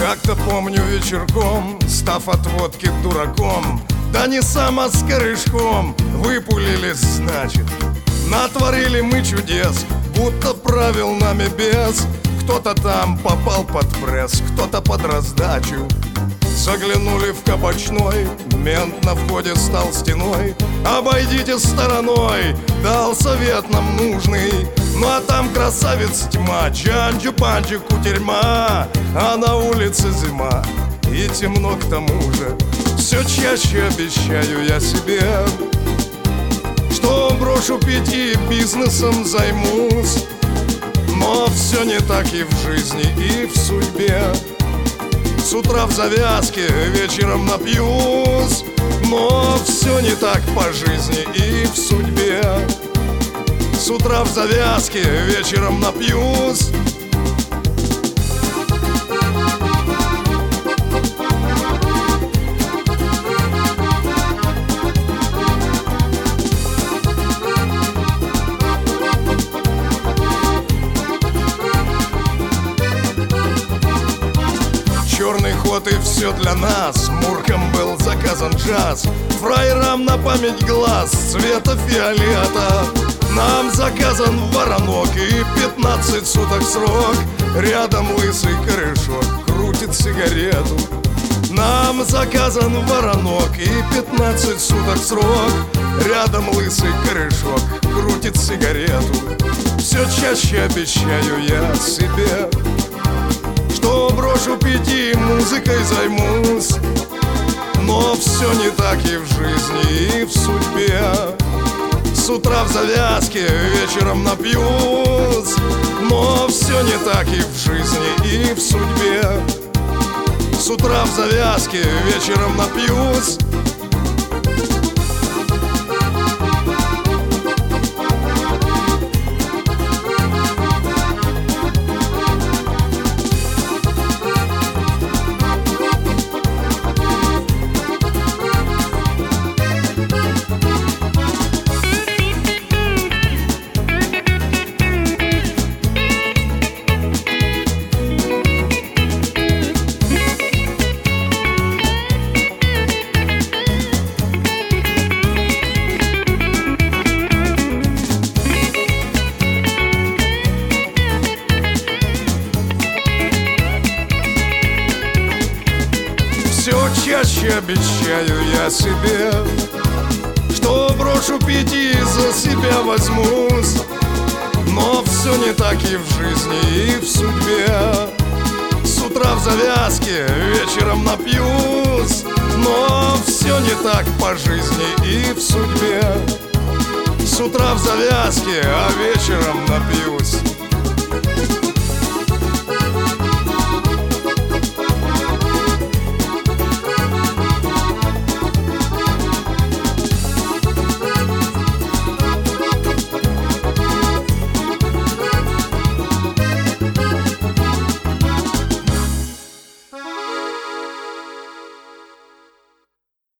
Как-то помню вечерком, став от водки дураком, да не сам, а с корешком, выпулились, значит. Натворили мы чудес, будто правил нами бес. Кто-то там попал под пресс, кто-то под раздачу. Заглянули в кабачной, мент на входе стал стеной. Обойдите стороной, дал совет нам нужный. Ну а там красавец тьма, джанджу-панджу кутерьма, а на улице зима и темно к тому же. Все чаще обещаю я себе, что брошу пить и бизнесом займусь. Но все не так и в жизни, и в судьбе. С утра в завязке, вечером напьюсь. Но все не так по жизни и в судьбе. С утра в завязке, вечером напьюсь. Черный ход и все для нас. Муркам был заказан джаз. Фраерам на память глаз цвета фиолета. Нам заказан воронок и 15 суток срок. Рядом лысый корешок крутит сигарету. Нам заказан воронок и 15 суток срок. Рядом лысый корешок крутит сигарету. Все чаще обещаю я себе, что брошу пить и музыкой займусь. Но все не так и в жизни, и в судьбе. С утра в завязке, вечером напьюсь. Но все не так и в жизни, и в судьбе. С утра в завязке, вечером напьюсь. Все чаще обещаю я себе, что брошу пить и за себя возьмусь. Но все не так и в жизни, и в судьбе. С утра в завязке, вечером напьюсь. Но все не так по жизни и в судьбе. С утра в завязке, а вечером напьюсь.